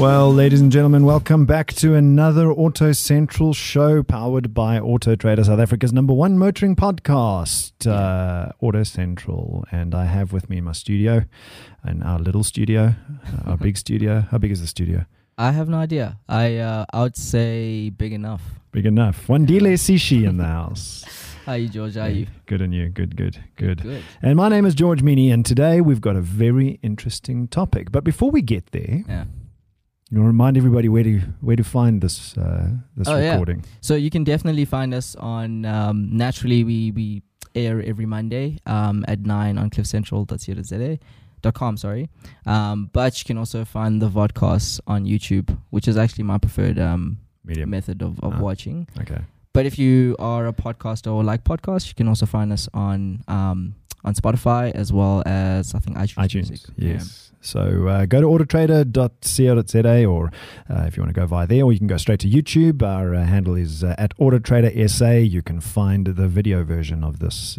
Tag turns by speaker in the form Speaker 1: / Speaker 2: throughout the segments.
Speaker 1: Well, ladies and gentlemen, welcome back to another Auto Central show powered by Auto Trader, South Africa's #1 motoring podcast, Auto Central. And I have with me in my studio, in our little studio, our big studio. How big is the studio?
Speaker 2: I have no idea. I would say big enough.
Speaker 1: Big enough. Wandile Sishi in the house.
Speaker 2: How are you, George? How are you?
Speaker 1: Good on you. Good. And my name is George Meany, and today we've got a very interesting topic. But before we get there, you want to remind everybody where to find this recording.
Speaker 2: Yeah. So you can definitely find us on, naturally we air every Monday at 9 on cliffcentral.co.za.com, but you can also find the vodcasts on YouTube, which is actually my preferred method of watching.
Speaker 1: Okay.
Speaker 2: But if you are a podcaster or like podcasts, you can also find us on Spotify as well as, I think, iTunes Music.
Speaker 1: Yes. So go to autotrader.co.za, or if you want to go via there, or you can go straight to YouTube. Our handle is at AutoTraderSA. You can find the video version of this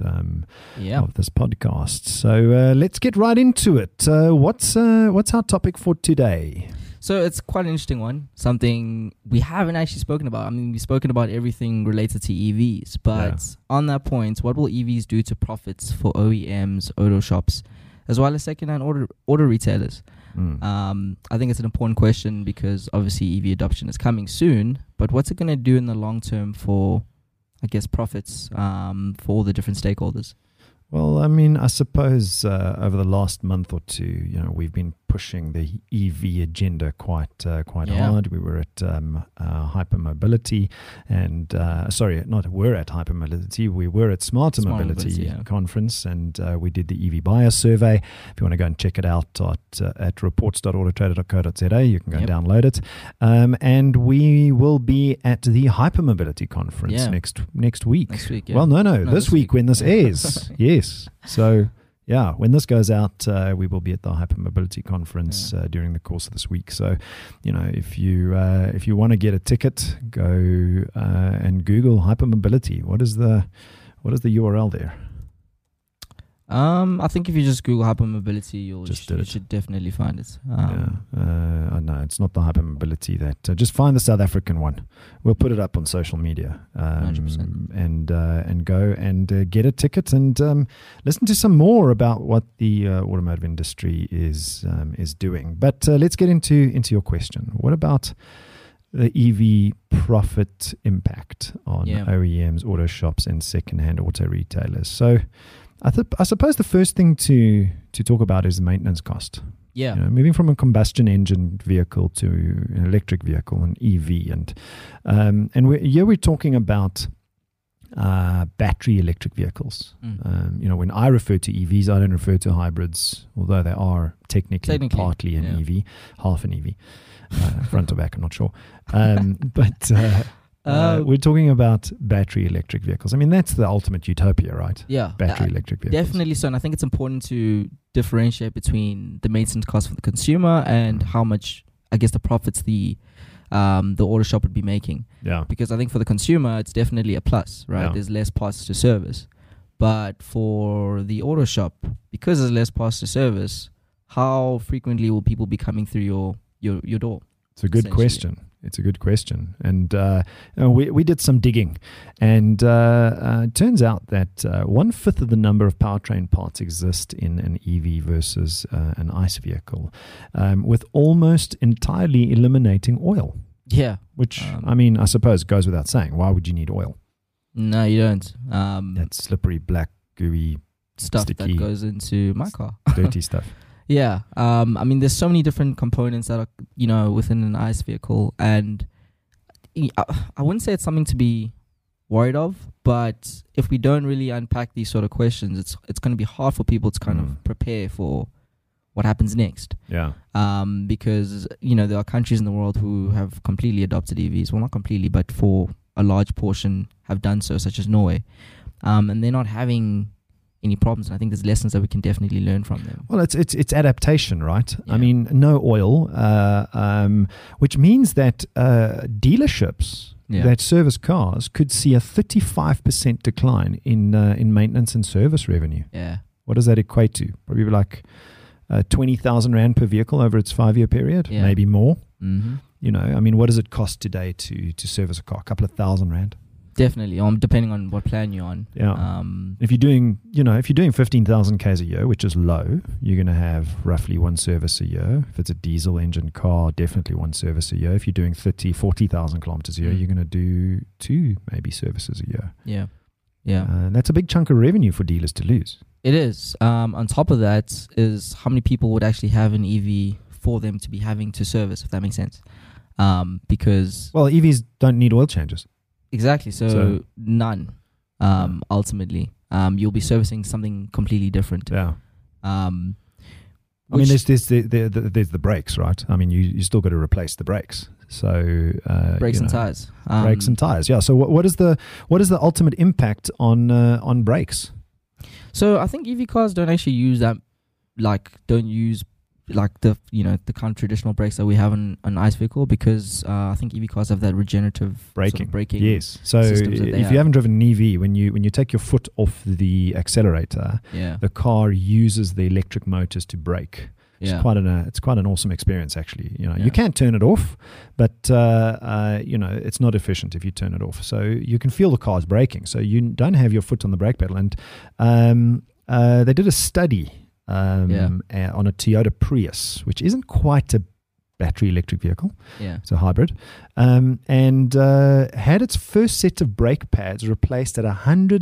Speaker 1: podcast. So let's get right into it. What's our topic for today?
Speaker 2: So it's quite an interesting one, something we haven't actually spoken about. I mean, we've spoken about everything related to EVs, but on that point, what will EVs do to profits for OEMs, auto shops, as well as second-hand auto retailers? I think it's an important question because obviously EV adoption is coming soon, but what's it going to do in the long term for, I guess, profits for all the different stakeholders?
Speaker 1: Well, I mean, I suppose over the last month or two, we've been pushing the EV agenda quite hard. We were at Hypermobility, and we're at Hypermobility. We were at Smarter Mobility Conference, and we did the EV buyer survey. If you want to go and check it out at reports.autotrader.co.za, you can go and download it. And we will be at the Hypermobility Conference next week. Next week, yeah. Well, no, this week when this airs. Yes. So, when this goes out, we will be at the Hypermobility Conference during the course of this week. So, if you want to get a ticket, go and Google Hypermobility. What is the URL there?
Speaker 2: I think if you just Google Hypermobility, you should definitely find it.
Speaker 1: No, it's not the Hypermobility that. Just find the South African one. We'll put it up on social media,
Speaker 2: 100%.
Speaker 1: And go and get a ticket and listen to some more about what the automotive industry is doing. But let's get into your question. What about the EV profit impact on OEMs, auto shops, and second-hand auto retailers? So, I suppose the first thing to talk about is the maintenance cost. Yeah. Moving from a combustion engine vehicle to an electric vehicle, an EV, and we're talking about battery electric vehicles. When I refer to EVs, I don't refer to hybrids, although they are technically partly an EV, half an EV, front or back, I'm not sure. We're talking about battery electric vehicles. I mean, that's the ultimate utopia, right?
Speaker 2: Yeah.
Speaker 1: Battery electric vehicles.
Speaker 2: Definitely so. And I think it's important to differentiate between the maintenance cost for the consumer and how much, I guess, the profits the auto shop would be making. Yeah. Because I think for the consumer, it's definitely a plus, right? Yeah. There's less parts to service. But for the auto shop, because there's less parts to service, how frequently will people be coming through your door?
Speaker 1: It's a good question. It's a good question. And we did some digging. And it turns out that 1/5 of the number of powertrain parts exist in an EV versus an ICE vehicle, with almost entirely eliminating oil.
Speaker 2: Yeah.
Speaker 1: Which, I suppose goes without saying. Why would you need oil?
Speaker 2: No, you don't.
Speaker 1: That slippery, black, gooey,
Speaker 2: stuff
Speaker 1: sticky,
Speaker 2: that goes into my car.
Speaker 1: Dirty stuff.
Speaker 2: Yeah. There's so many different components that are, within an ICE vehicle. And I wouldn't say it's something to be worried of, but if we don't really unpack these sort of questions, it's going to be hard for people to kind of prepare for what happens next. Yeah. Because, there are countries in the world who have completely adopted EVs. Well, not completely, but for a large portion have done so, such as Norway. And they're not having any problems, and I think there's lessons that we can definitely learn from them.
Speaker 1: Well, it's adaptation, right? Yeah. I mean, no oil, which means that dealerships that service cars could see a 35% decline in maintenance and service revenue.
Speaker 2: Yeah.
Speaker 1: What does that equate to? Probably like 20,000 Rand per vehicle over its 5-year period, maybe more.
Speaker 2: Mm-hmm.
Speaker 1: You know, I mean, what does it cost today to service a car? A couple of R1,000.
Speaker 2: Definitely, depending on what plan you're on.
Speaker 1: Yeah. If you're doing 15,000 Ks a year, which is low, you're going to have roughly one service a year. If it's a diesel engine car, definitely one service a year. If you're doing 40,000 kilometers a year, you're going to do 2 maybe services a year.
Speaker 2: Yeah. Yeah.
Speaker 1: That's a big chunk of revenue for dealers to lose.
Speaker 2: It is. On top of that is how many people would actually have an EV for them to be having to service, if that makes sense. Because...
Speaker 1: Well, EVs don't need oil changes.
Speaker 2: Exactly. So none, ultimately. You'll be servicing something completely different.
Speaker 1: Yeah. I mean, there's the brakes, right? I mean, you still got to replace the brakes. So
Speaker 2: brakes and tires.
Speaker 1: Brakes and tires. Yeah. So what is the ultimate impact on brakes?
Speaker 2: So I think EV cars don't actually use that, don't use the kind of traditional brakes that we have on an ICE vehicle, because I think EV cars have that regenerative braking.
Speaker 1: Yes. So if you haven't driven an EV, when you take your foot off the accelerator, the car uses the electric motors to brake. It's quite an awesome experience, actually. You can turn it off, but it's not efficient if you turn it off. So you can feel the car's braking. So you don't have your foot on the brake pedal. And they did a study on a Toyota Prius, which isn't quite a battery electric vehicle.
Speaker 2: Yeah.
Speaker 1: It's a hybrid. And had its first set of brake pads replaced at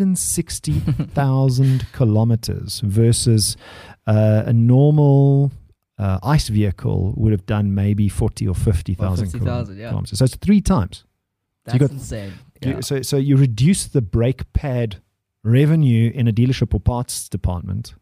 Speaker 1: 160,000 kilometers versus a normal ICE vehicle would have done maybe 40 or 50,000 kilometers. So it's 3 times.
Speaker 2: That's insane.
Speaker 1: Yeah. So you reduce the brake pad revenue in a dealership or parts department,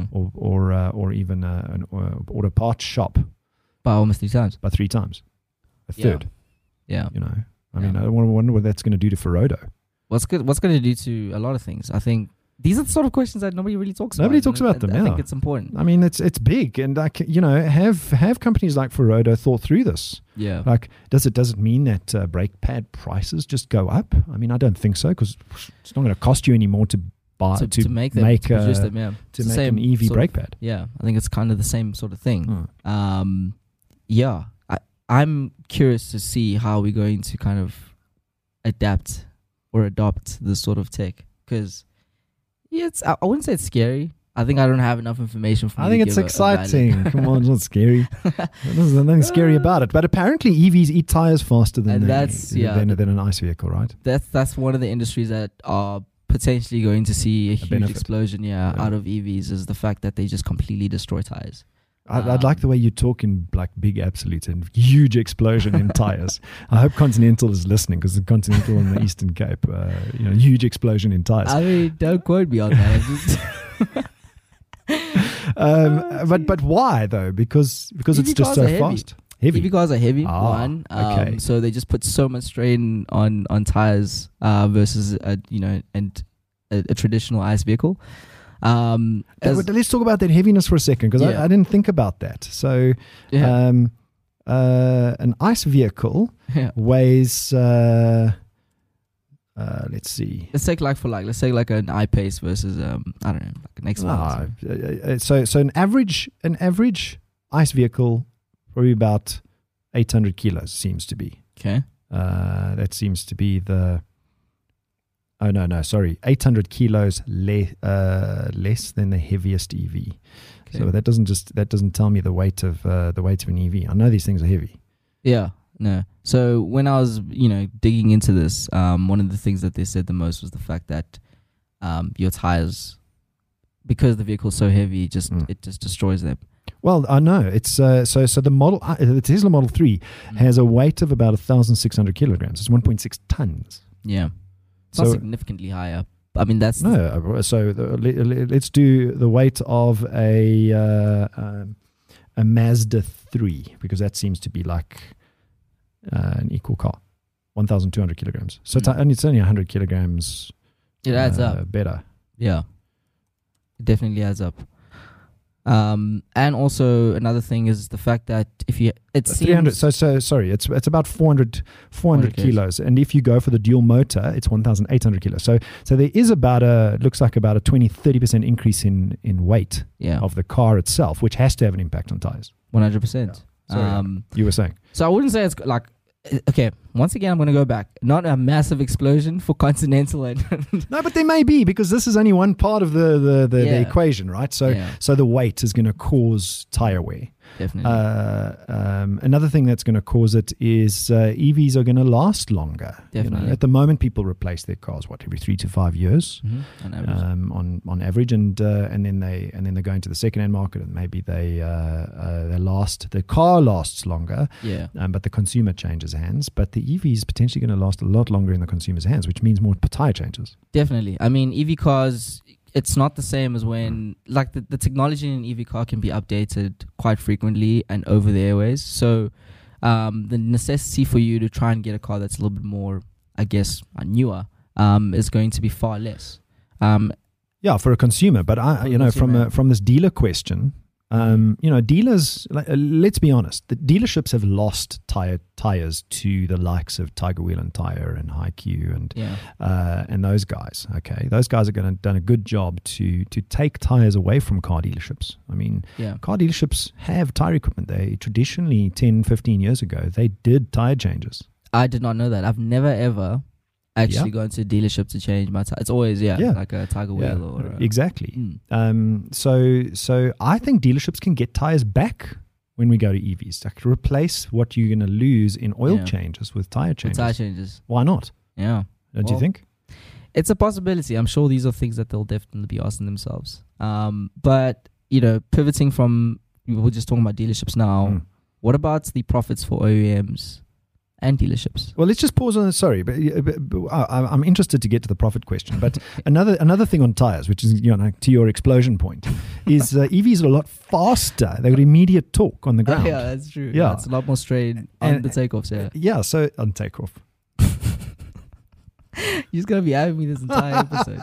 Speaker 1: or even an auto parts shop
Speaker 2: by almost 3 times.
Speaker 1: By 3 times, a third.
Speaker 2: Yeah.
Speaker 1: I mean, I wonder what that's going to do to Ferodo.
Speaker 2: What's going to do to a lot of things? I think these are the sort of questions that nobody really talks about.
Speaker 1: Nobody talks about them.
Speaker 2: I think it's important.
Speaker 1: I mean, it's big, and have companies like Ferodo thought through this?
Speaker 2: Yeah.
Speaker 1: Does it mean that brake pad prices just go up? I mean, I don't think so, because it's not going to cost you any more to buy to make an EV brake pad.
Speaker 2: Yeah, I think it's kind of the same sort of thing. I'm curious to see how we're going to kind of adapt or adopt this sort of tech, because I wouldn't say it's scary. I think I don't have enough information for me.
Speaker 1: I think it's exciting. Come on, it's not scary. There's nothing scary about it. But apparently EVs eat tires faster than an ICE vehicle, right?
Speaker 2: That's one of the industries that are potentially going to see a huge explosion out of EVs, is the fact that they just completely destroy tires.
Speaker 1: I'd like the way you talk in like big absolutes and huge explosion in tires. I hope Continental is listening, because the Continental in the Eastern Cape, huge explosion in tires.
Speaker 2: I mean, don't quote me on that.
Speaker 1: But why though? Because it's just so fast. Heavy.
Speaker 2: EV cars are heavy.
Speaker 1: Okay.
Speaker 2: So they just put so much strain on tires versus a traditional ICE vehicle.
Speaker 1: Let's talk about that heaviness for a second, because I didn't think about that. So, an ICE vehicle weighs. Let's see.
Speaker 2: Let's take let's say like an I-Pace versus I don't know, like an X1.
Speaker 1: So an average ICE vehicle, probably about 800 kilos seems to be.
Speaker 2: Okay.
Speaker 1: That seems to be the. Oh no! Sorry, 800 kilos less than the heaviest EV. Okay. So that doesn't tell me the weight of an EV. I know these things are heavy.
Speaker 2: Yeah. No. So when I was digging into this, one of the things that they said the most was the fact that your tires, because the vehicle is so heavy, it just destroys them.
Speaker 1: Well, I know it's so the Tesla Model 3 has a weight of about 1,600 kilograms. It's 1.6 tons.
Speaker 2: Yeah. It's not significantly higher. I mean, that's...
Speaker 1: No, let's do the weight of a Mazda 3, because that seems to be like an equal car. 1,200 kilograms. So it's only 100 kilograms.
Speaker 2: It adds up.
Speaker 1: Better.
Speaker 2: Yeah. It definitely adds up. And also another thing is the fact that if you it's
Speaker 1: 300. So sorry, it's about 400 kilos, and if you go for the dual motor, it's 1,800 kilos. So there is looks like about a 20-30% increase in weight of the car itself, which has to have an impact on tires.
Speaker 2: 100%.
Speaker 1: Sorry, you were saying.
Speaker 2: So I wouldn't say it's like, okay, once again, I'm going to go back. Not a massive explosion for Continental.
Speaker 1: No, but there may be, because this is only one part of the equation, right? So the weight is going to cause tire wear.
Speaker 2: Definitely.
Speaker 1: Another thing that's going to cause it is EVs are going to last longer.
Speaker 2: Definitely.
Speaker 1: At the moment, people replace their cars every 3 to 5 years
Speaker 2: on average.
Speaker 1: On average, and then they go into the second-hand market, and maybe the car lasts longer.
Speaker 2: Yeah.
Speaker 1: But the consumer changes hands. But the EV is potentially going to last a lot longer in the consumer's hands, which means more tire changes.
Speaker 2: Definitely. I mean, EV cars, it's not the same as when, like, the technology in an EV car can be updated quite frequently and over the airways. So the necessity for you to try and get a car that's a little bit more, I guess, newer is going to be far less.
Speaker 1: For a consumer. But from this dealer question, dealers, let's be honest, the dealerships have lost tires to the likes of Tiger Wheel and Tire and HiQ and those guys. Okay, those guys have done a good job to take tires away from car dealerships. I mean, car dealerships have tire equipment. They traditionally 10, 15 years ago, they did tire changes.
Speaker 2: I did not know that. I've never ever actually gone to a dealership to change my tire. It's always like a Tiger Wheel or
Speaker 1: exactly. So I think dealerships can get tires back when we go to EVs. Like, replace what you're going to lose in oil changes with tire changes. Why not?
Speaker 2: Yeah.
Speaker 1: Don't you think?
Speaker 2: It's a possibility. I'm sure these are things that they'll definitely be asking themselves. But pivoting from, we're just talking about dealerships now. What about the profits for OEMs and dealerships?
Speaker 1: Well, let's just pause on. Sorry, but I'm interested to get to the profit question. But another thing on tires, which is to your explosion point, is EVs are a lot faster. They've got immediate torque on the ground.
Speaker 2: Yeah, that's true. Yeah, it's a lot more strain on the takeoffs.
Speaker 1: So on takeoff.
Speaker 2: You're just gonna be having me this entire episode.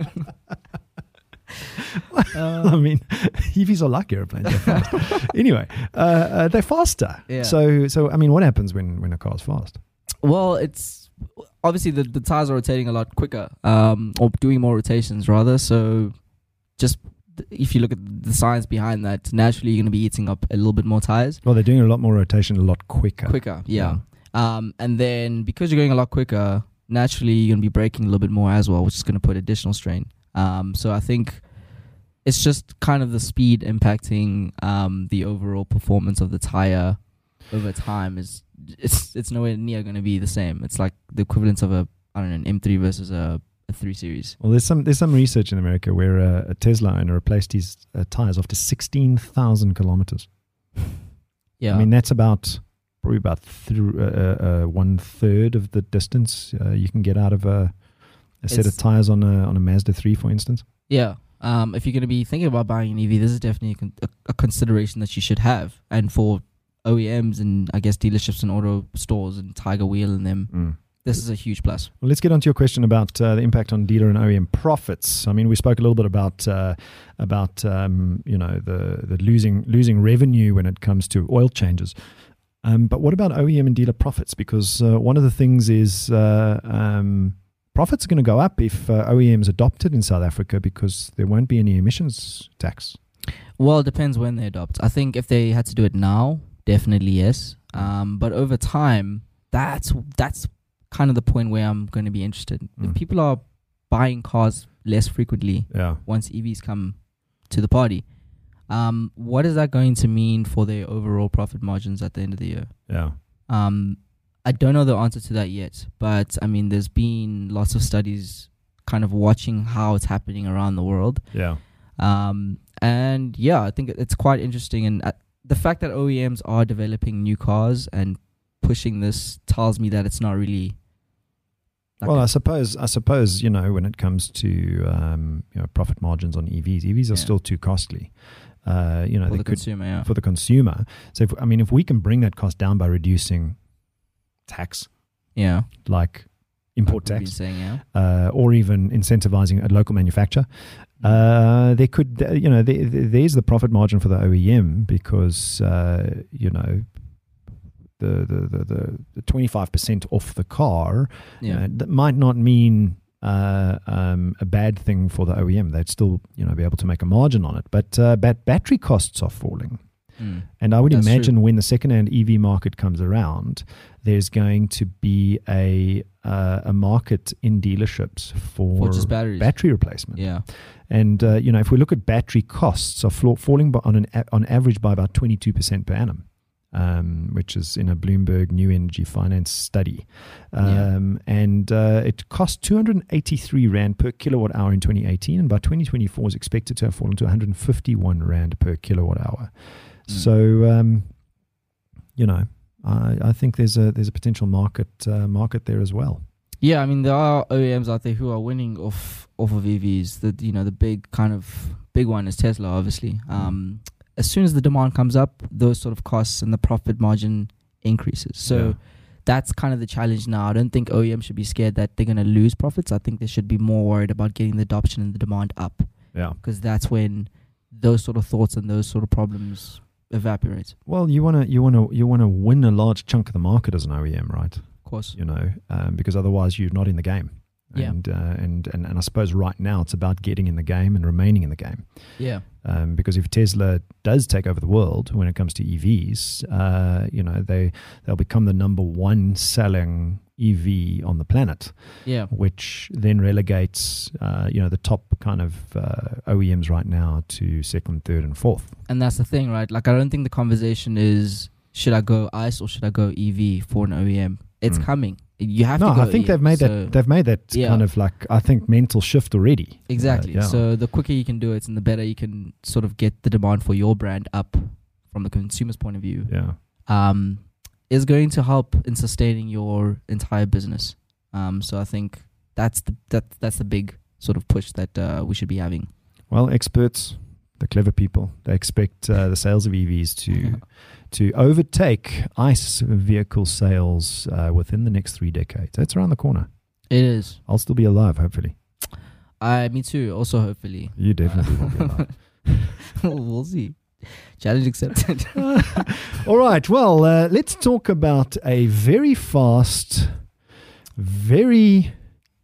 Speaker 1: I mean, EVs are like airplanes. They're fast. Anyway, they're faster.
Speaker 2: Yeah.
Speaker 1: So I mean, what happens when a car's fast?
Speaker 2: Well, it's obviously the tires are rotating a lot quicker, or doing more rotations rather. So, just if you look at the science behind that, naturally you're going to be eating up a little bit more tires.
Speaker 1: Well, they're doing a lot more rotation, a lot quicker.
Speaker 2: Yeah. And then because you're going a lot quicker, naturally you're going to be braking a little bit more as well, which is going to put additional strain. So I think it's just kind of the speed impacting the overall performance of the tire over time. It's nowhere near going to be the same. It's like the equivalent of an M3 versus a 3 Series.
Speaker 1: Well, there's some research in America where a Tesla owner replaced his tires after 16,000 kilometers.
Speaker 2: Yeah,
Speaker 1: I mean that's probably about 1/3 of the distance you can get out of a set of tires on a Mazda 3, for instance.
Speaker 2: Yeah. If you're going to be thinking about buying an EV, this is definitely a consideration that you should have. And for OEMs and I guess dealerships and auto stores and Tiger Wheel and them, this is a huge plus. Well,
Speaker 1: let's get on to your question about the impact on dealer and OEM profits. I mean, we spoke a little bit about the losing revenue when it comes to oil changes. But what about OEM and dealer profits? Because one of the things is profits are going to go up if OEMs adopt it in South Africa because there won't be any emissions tax.
Speaker 2: Well, it depends when they adopt. I think if they had to do it now, definitely yes. But over time, that's kind of the point where I'm going to be interested. If people are buying cars less frequently once EVs come to the party, what is that going to mean for their overall profit margins at the end of the year?
Speaker 1: Yeah.
Speaker 2: I don't know the answer to that yet, but I mean, there's been lots of studies kind of watching how it's happening around the world.
Speaker 1: Yeah.
Speaker 2: And yeah, I think it's quite interesting. And the fact that OEMs are developing new cars and pushing this tells me that it's not really.
Speaker 1: Well, I suppose when it comes to profit margins on EVs are still too costly. For the consumer. So if we can bring that cost down by reducing tax, like import tax, or even incentivizing a local manufacturer, there could there's the profit margin for the OEM because the 25% off the car that might not mean a bad thing for the OEM. They'd still be able to make a margin on it, but battery costs are falling. And I would
Speaker 2: That's
Speaker 1: imagine
Speaker 2: true.
Speaker 1: when the second-hand EV market comes around, there's going to be a market in dealerships for
Speaker 2: just batteries.
Speaker 1: battery replacement.
Speaker 2: Yeah.
Speaker 1: And if we look at battery costs, are falling on average by about 22% per annum, which is in a Bloomberg New Energy Finance study. And it cost 283 Rand per kilowatt hour in 2018, and by 2024 is expected to have fallen to 151 Rand per kilowatt hour. So, I think there's a potential market there as well.
Speaker 2: Yeah, I mean, there are OEMs out there who are winning off of EVs. The big one is Tesla, obviously. As soon as the demand comes up, those sort of costs and the profit margin increases. So that's kind of the challenge now. I don't think OEMs should be scared that they're going to lose profits. I think they should be more worried about getting the adoption and the demand up.
Speaker 1: Yeah,
Speaker 2: because that's when those sort of thoughts and those sort of problems evaporate.
Speaker 1: Well, you want to win a large chunk of the market as an OEM, right?
Speaker 2: Of course.
Speaker 1: Because otherwise you're not in the game.
Speaker 2: Yeah.
Speaker 1: And I suppose right now it's about getting in the game and remaining in the game.
Speaker 2: Yeah.
Speaker 1: Because if Tesla does take over the world when it comes to EVs, they'll become the number one selling EV on the planet.
Speaker 2: Yeah.
Speaker 1: Which then relegates, the top kind of OEMs right now to second, third, and fourth.
Speaker 2: And that's the thing, right? Like, I don't think the conversation is, should I go ICE or should I go EV for an OEM? It's coming. You have to go.
Speaker 1: I think they've made that kind of like, I think, mental shift already.
Speaker 2: Exactly. So the quicker you can do it and the better you can sort of get the demand for your brand up from the consumer's point of view.
Speaker 1: Yeah.
Speaker 2: Is going to help in sustaining your entire business. So I think that's the big sort of push that we should be having.
Speaker 1: Well, experts, the clever people, they expect the sales of EVs to overtake ICE vehicle sales within the next 3 decades. That's around the corner.
Speaker 2: It is.
Speaker 1: I'll still be alive, hopefully.
Speaker 2: Me too. Also, hopefully.
Speaker 1: You definitely will be alive.
Speaker 2: We'll see. Challenge accepted.
Speaker 1: All right. Well, let's talk about a very fast, very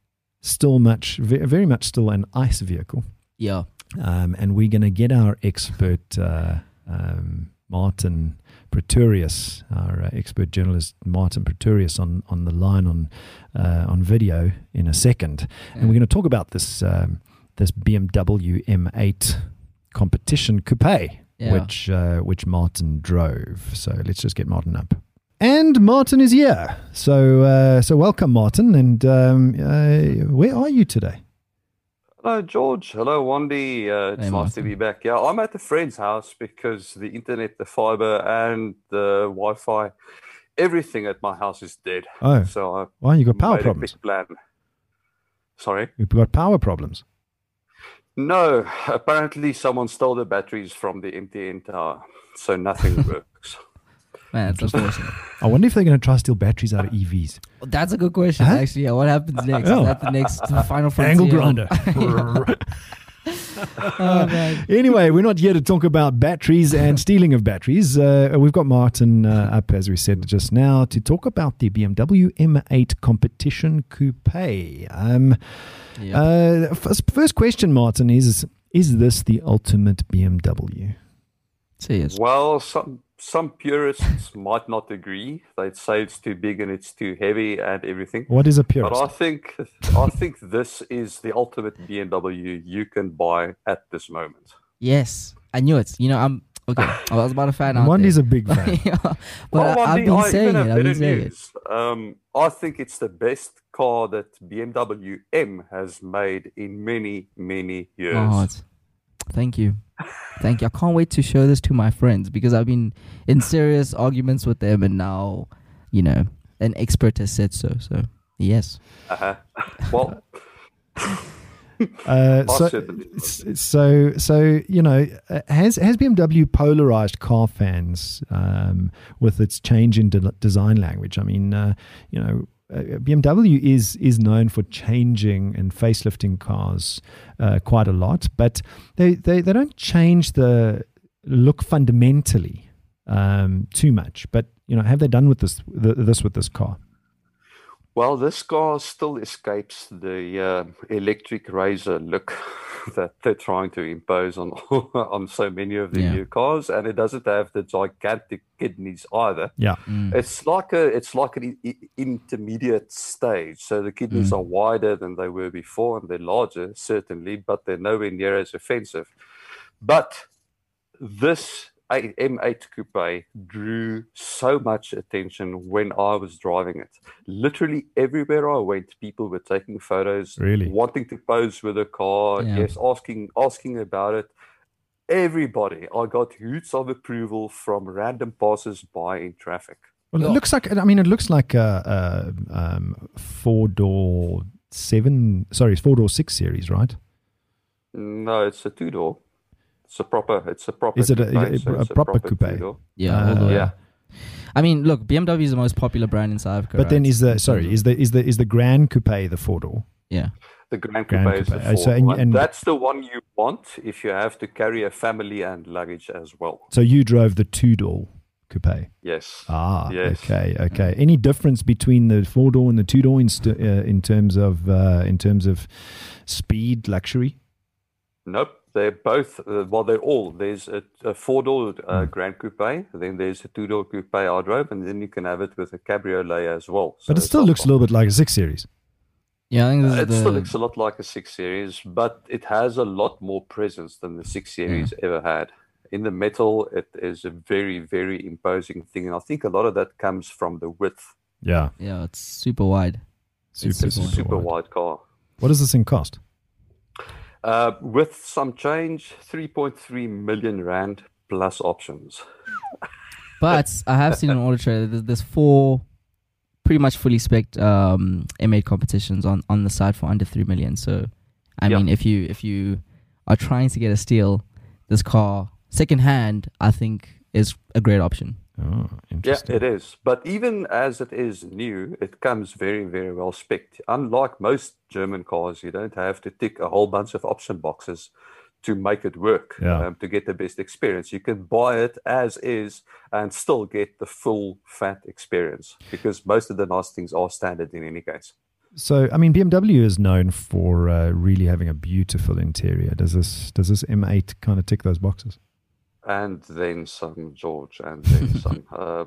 Speaker 1: much still an ICE vehicle.
Speaker 2: Yeah.
Speaker 1: And we're going to get our expert, Martin Pretorius, our expert journalist Martin Pretorius, on the line on video in a second, and we're going to talk about this BMW M8 competition coupe, which Martin drove. So let's just get Martin up. And Martin is here. So welcome, Martin. And where are you today?
Speaker 3: Hello, George. Hello, Wandy. It's nice to be back. Yeah, I'm at a friend's house because the internet, the fiber, and the Wi-Fi, everything at my house is dead.
Speaker 1: Oh,
Speaker 3: so
Speaker 1: you got power problems?
Speaker 3: Big plan. Sorry?
Speaker 1: You've got power problems?
Speaker 3: No, apparently someone stole the batteries from the MTN tower, so nothing works.
Speaker 2: Man, that's unfortunate.
Speaker 1: I wonder if they're going to try to steal batteries out of EVs.
Speaker 2: Well, that's a good question, actually. Yeah, what happens next? Is that the next final frontier?
Speaker 1: Angle grinder.
Speaker 2: Oh, man.
Speaker 1: Anyway, we're not here to talk about batteries and stealing of batteries. We've got Martin up, as we said just now, to talk about the BMW M8 competition coupe. First question, Martin, is this the ultimate BMW?
Speaker 2: Say yes.
Speaker 3: Well, some purists might not agree. They'd say it's too big and it's too heavy and everything.
Speaker 1: What is a purist?
Speaker 3: But I think this is the ultimate BMW you can buy at this moment.
Speaker 2: Yes, I knew it. I'm okay. I was about to fan out.
Speaker 1: Wandy's a big fan.
Speaker 2: But I've been saying it.
Speaker 3: I think it's the best car that BMW M has made in many, many years.
Speaker 2: Oh, thank you. I can't wait to show this to my friends because I've been in serious arguments with them, and now, an expert has said so. So yes.
Speaker 3: Well.
Speaker 1: Has BMW polarized car fans with its change in design language? I mean, BMW is known for changing and facelifting cars quite a lot, but they don't change the look fundamentally too much. But have they done with this with this car?
Speaker 3: Well, this car still escapes the electric razor look that they're trying to impose on on so many of the new cars, and it doesn't have the gigantic kidneys either.
Speaker 1: Yeah,
Speaker 3: it's like an intermediate stage. So the kidneys are wider than they were before, and they're larger certainly, but they're nowhere near as offensive. But this M8 Coupe drew so much attention when I was driving it. Literally everywhere I went, people were taking photos, wanting to pose with the car, asking about it. Everybody, I got hoots of approval from random passers-by in traffic.
Speaker 1: Well, it looks like a 4-door 4-door 6 series, right?
Speaker 3: No, it's a 2-door. It's a proper.
Speaker 1: Is it a proper coupe?
Speaker 2: Yeah. I mean, look, BMW is the most popular brand in South Africa.
Speaker 1: But then is the Grand Coupe the 4-door?
Speaker 2: Yeah.
Speaker 3: The Grand Coupe is the 4-door. And that's the one you want if you have to carry a family and luggage as well.
Speaker 1: So you drove the 2-door coupe?
Speaker 3: Yes.
Speaker 1: Yes. Okay. Any difference between the 4-door and the 2-door in terms of speed, luxury?
Speaker 3: Nope. They're both, they're all. There's a 4-door Grand Coupe, then there's a 2-door Coupe I drove, and then you can have it with a cabriolet as well. So
Speaker 1: but it still looks a little bit like a 6 Series.
Speaker 2: Yeah, I think
Speaker 3: it still looks a lot like a 6 Series, but it has a lot more presence than the 6 Series ever had. In the metal, it is a very, very imposing thing, and I think a lot of that comes from the width.
Speaker 1: Yeah.
Speaker 2: Yeah, it's super wide.
Speaker 3: Super wide car.
Speaker 1: What does this thing cost?
Speaker 3: With some change, 3.3 million rand plus options.
Speaker 2: But I have seen on Auto Trader, there's 4 pretty much fully spec'd M8 competitions on the side for under 3 million. So, I mean, if you are trying to get a steal, this car secondhand, I think, is a great option.
Speaker 1: Oh, interesting.
Speaker 3: Yeah, it is. But even as it is new, it comes very, very well spec'd. Unlike most German cars, you don't have to tick a whole bunch of option boxes to make it work, to get the best experience. You can buy it as is and still get the full fat experience, because most of the nice things are standard in any case.
Speaker 1: So, I mean, BMW is known for really having a beautiful interior. Does this M8 kind of tick those boxes?
Speaker 3: And then some, George, and then some.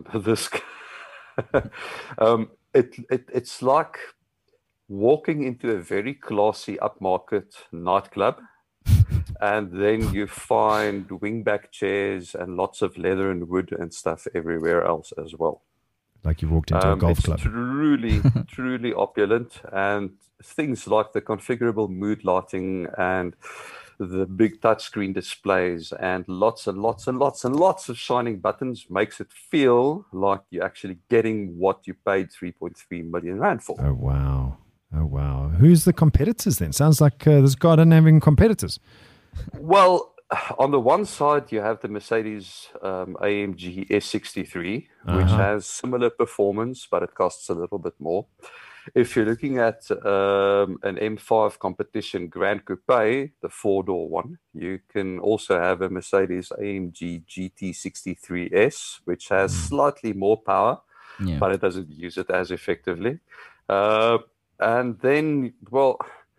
Speaker 3: It's like walking into a very classy upmarket nightclub, and then you find wingback chairs and lots of leather and wood and stuff everywhere else as well.
Speaker 1: Like you walked into a golf club.
Speaker 3: It's truly, truly opulent, and things like the configurable mood lighting and the big touchscreen displays and lots and lots and lots and lots of shining buttons makes it feel like you're actually getting what you paid 3.3 million rand for.
Speaker 1: Oh, wow. Who's the competitors then? Sounds like this guy doesn't have any competitors.
Speaker 3: Well, on the one side, you have the Mercedes AMG S63, which has similar performance, but it costs a little bit more. If you're looking at an M5 competition Grand Coupe, the 4-door one, you can also have a Mercedes AMG GT63S, which has slightly more power, but it doesn't use it as effectively. And then, well,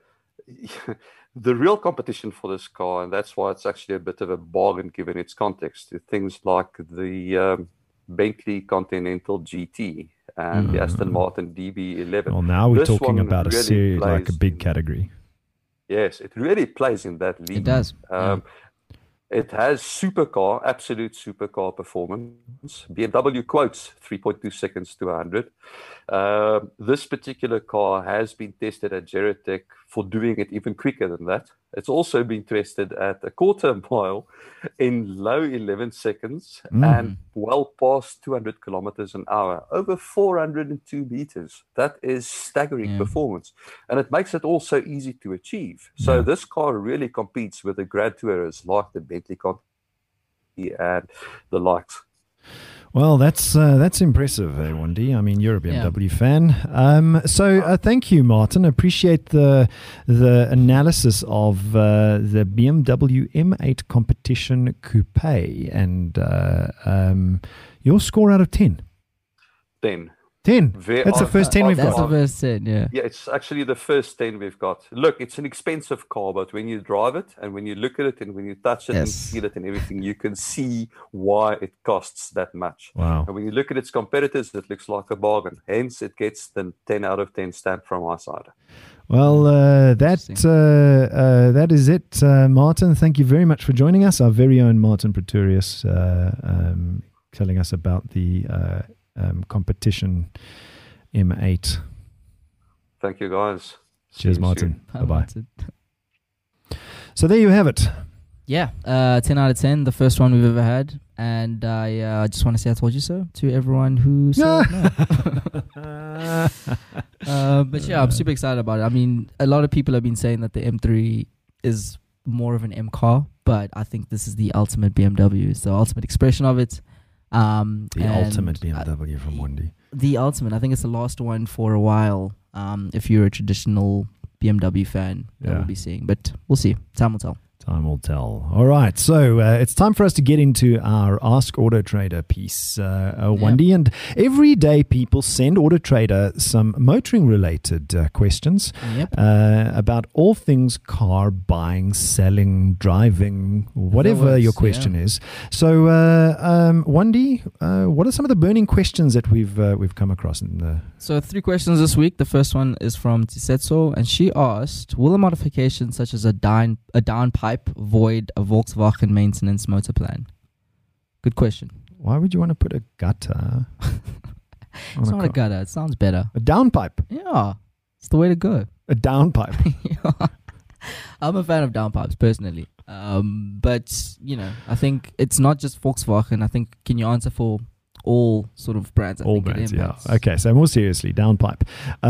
Speaker 3: the real competition for this car, and that's why it's actually a bit of a bargain given its context, things like the Bentley Continental GT and the Aston Martin DB11.
Speaker 1: Well, now we're talking about a series, like a big category.
Speaker 3: Yes, it really plays in that league.
Speaker 2: It does.
Speaker 3: It has absolute supercar performance. BMW quotes 3.2 seconds to 100. This particular car has been tested at Geratech for doing it even quicker than that. It's also been tested at a quarter mile in low 11 seconds and well past 200 kilometers an hour, over 402 meters. That is staggering performance. And it makes it also easy to achieve. So this car really competes with the Grand Tourers like the Bentley Continental and the likes.
Speaker 1: Well, that's impressive, Wandi. I mean, you're a BMW fan. So thank you, Martin. Appreciate the analysis of the BMW M8 Competition Coupe and your score out of 10.
Speaker 3: 10.
Speaker 1: 10. That's the first 10 we've
Speaker 2: That's
Speaker 1: got.
Speaker 2: the first 10, yeah.
Speaker 3: Yeah, it's actually the first 10 we've got. Look, it's an expensive car, but when you drive it and when you look at it and when you touch it and feel it and everything, you can see why it costs that much.
Speaker 1: Wow.
Speaker 3: And when you look at its competitors, it looks like a bargain. Hence, it gets the 10 out of 10 stamp from our side.
Speaker 1: Well, that is it, Martin. Thank you very much for joining us. Our very own Martin Pretorius telling us about the competition M8.
Speaker 3: Thank you, guys.
Speaker 1: Cheers, Martin. Bye-bye.
Speaker 2: Martin.
Speaker 1: So there you have it.
Speaker 2: Yeah, 10 out of 10, the first one we've ever had. And I just want to say I told you so to everyone who said no. But yeah, I'm super excited about it. I mean, a lot of people have been saying that the M3 is more of an M car, but I think this is the ultimate BMW. It's the ultimate expression of it.
Speaker 1: The ultimate BMW from Wendy.
Speaker 2: The ultimate. I think it's the last one for a while. If you're a traditional BMW fan, that we'll be seeing. But we'll see. Time will tell.
Speaker 1: Time will tell. All right. So it's time for us to get into our Ask Auto Trader piece, Wendy. And every day people send Auto Trader some motoring related questions about all things car buying, selling, driving, whatever your question is. So, Wendy, what are some of the burning questions that we've come across in the...
Speaker 2: So 3 questions this week. The first one is from Tisetso, and she asked, will a modification such as a downpipe void a Volkswagen maintenance motor plan? Good question.
Speaker 1: Why would you want to put a gutter?
Speaker 2: It's not a gutter. It sounds better.
Speaker 1: A downpipe?
Speaker 2: Yeah. It's the way to go.
Speaker 1: A downpipe?
Speaker 2: Yeah. I'm a fan of downpipes personally. But, you know, I think it's not just Volkswagen. I think, can you answer for all sort of brands?
Speaker 1: All brands, yeah. Okay, so more seriously, downpipe.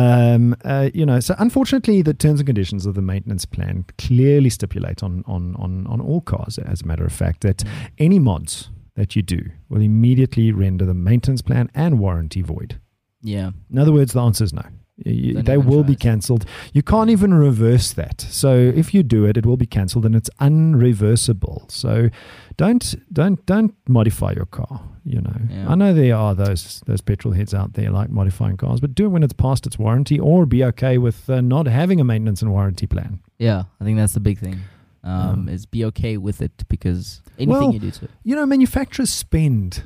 Speaker 1: So unfortunately, the terms and conditions of the maintenance plan clearly stipulate on all cars, as a matter of fact, that any mods that you do will immediately render the maintenance plan and warranty void.
Speaker 2: Yeah.
Speaker 1: In other words, the answer is no. They will be cancelled. You can't even reverse that. So if you do it, it will be cancelled and it's unreversible. So don't modify your car. You know, I know there are those petrol heads out there like modifying cars, but do it when it's past its warranty, or be okay with not having a maintenance and warranty plan.
Speaker 2: Yeah, I think that's the big thing. Is be okay with it, because anything you do to it.
Speaker 1: You know, manufacturers spend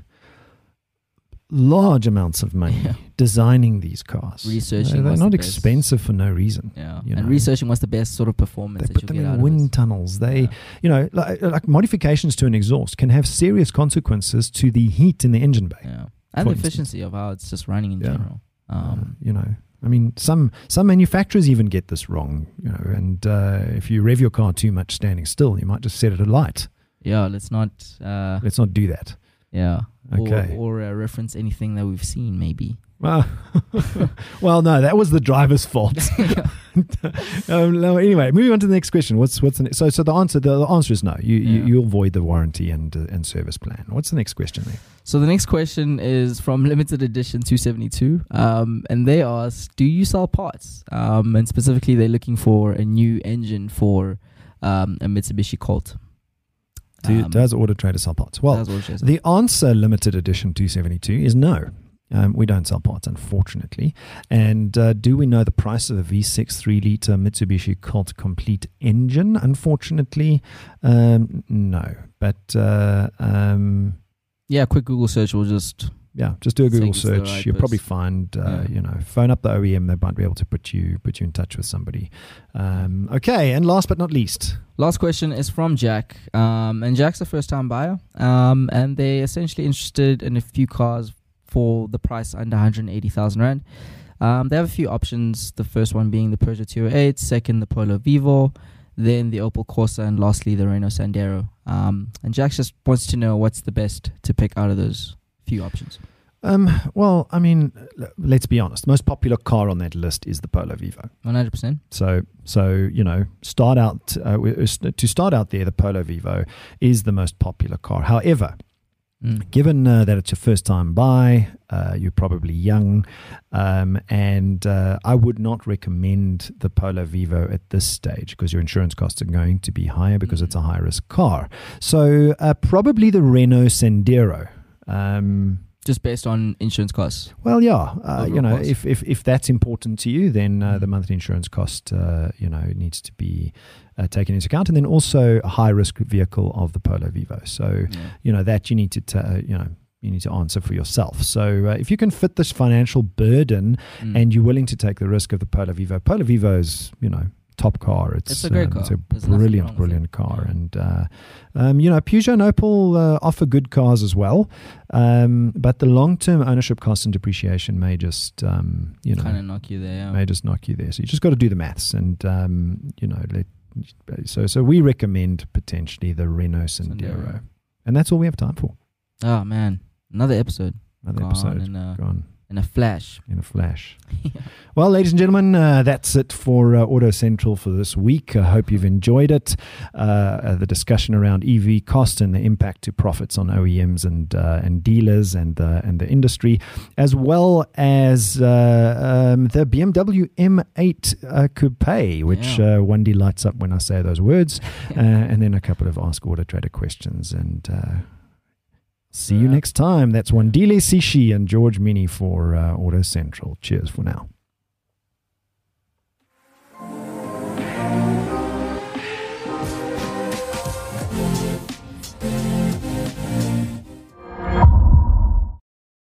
Speaker 1: large amounts of money designing these cars.
Speaker 2: Researching.
Speaker 1: They're not expensive for no reason.
Speaker 2: Yeah. And researching what's the best sort of performance that you'll get out of it.
Speaker 1: They put them in wind tunnels. They, you know, like modifications to an exhaust can have serious consequences to the heat in the engine bay.
Speaker 2: Yeah. And the efficiency of how it's just running in general.
Speaker 1: You know, I mean, some manufacturers even get this wrong, you know, and if you rev your car too much standing still, you might just set it alight.
Speaker 2: Yeah, let's not
Speaker 1: do that.
Speaker 2: Yeah.
Speaker 1: Okay.
Speaker 2: Or reference anything that we've seen, maybe.
Speaker 1: Well, no, that was the driver's fault. No, anyway, moving on to the next question. What's the next? So the answer is no. You'll void the warranty and service plan. What's the next question there?
Speaker 2: So the next question is from Limited Edition 272, and they ask, do you sell parts? And specifically, they're looking for a new engine for a Mitsubishi Colt.
Speaker 1: Does Auto Trader sell parts? Well, the answer, Limited Edition 272, is no. We don't sell parts, unfortunately. And do we know the price of a V6 3-litre Mitsubishi Colt complete engine? Unfortunately, no. But quick Google search will just... Yeah, just do a Google search. You'll probably find, phone up the OEM. They might be able to put you in touch with somebody. Okay, and last but not least.
Speaker 2: Last question is from Jack. And Jack's a first-time buyer. And they're essentially interested in a few cars for the price under 180,000 Rand. They have a few options. The first one being the Peugeot 208, second the Polo Vivo, then the Opel Corsa, and lastly the Renault Sandero. And Jack just wants to know what's the best to pick out of those few options.
Speaker 1: Well, I mean, let's be honest. The most popular car on that list is the Polo Vivo.
Speaker 2: 100%.
Speaker 1: So you know, start out there. The Polo Vivo is the most popular car. However, given that it's your first time buy, you're probably young, and I would not recommend the Polo Vivo at this stage because your insurance costs are going to be higher because it's a high risk car. So probably the Renault Sandero.
Speaker 2: Just based on insurance costs.
Speaker 1: Well, yeah, if that's important to you, then the monthly insurance cost, needs to be taken into account, and then also a high risk vehicle of the Polo Vivo. So, that you need to, you need to answer for yourself. So, if you can fit this financial burden and you're willing to take the risk of the Polo Vivo is, top car. It's a great car. It's a brilliant car. And, Peugeot and Opel offer good cars as well. But the long-term ownership cost and depreciation may just, kind
Speaker 2: of knock you there. Yeah.
Speaker 1: May just knock you there. So you just got to do the maths and, so we recommend potentially the Renault Sandero. And that's all we have time for.
Speaker 2: Oh, man. Another episode.
Speaker 1: Gone.
Speaker 2: In a flash.
Speaker 1: Yeah. Well, ladies and gentlemen, that's it for Auto Central for this week. I hope you've enjoyed it. The discussion around EV cost and the impact to profits on OEMs and dealers and the industry, as well as the BMW M8 Coupe, which Wendy lights up when I say those words, and then a couple of Ask Auto Trader questions. And see you next time. That's Wandile Sishi and George Mini for Auto Central. Cheers for now.